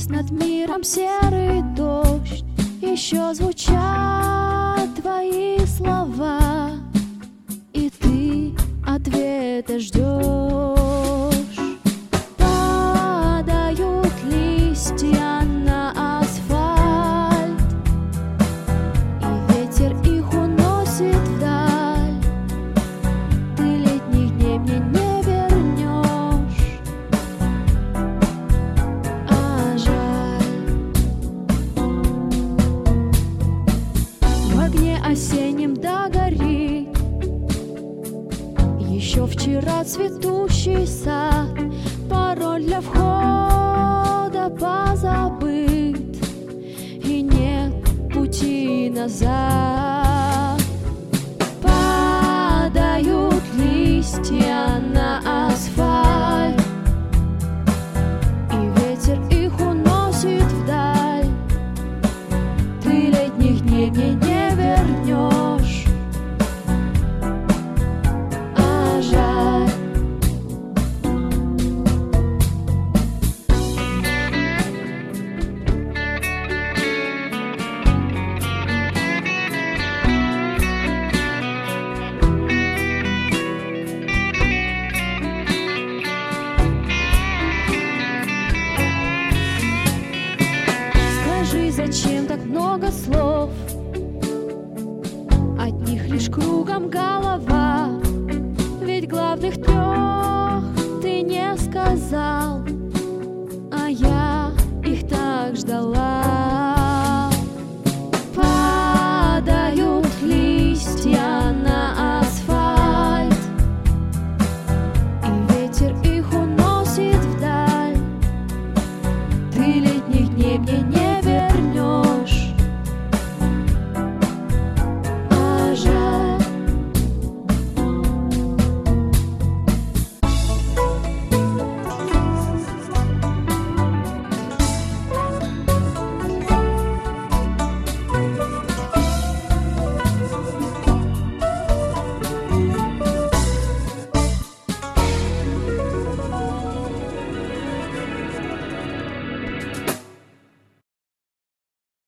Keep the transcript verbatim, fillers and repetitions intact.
Сквозь над миром серый дождь еще звучат твои слова, и ты ответа ждешь. Падают листья на асфальт, и ветер их уносит вдаль. Ты летних дней мне не вернешь, а жаль. В огне осеннем догорит еще вчера цветущий сад. Пароль для входа позабыт, и нет пути назад. Падают листья на асфальт, и ветер их уносит вдаль. Ты летних дней мне не вернешь, а жаль. Скажи, зачем так много слов? От них лишь кругом голова.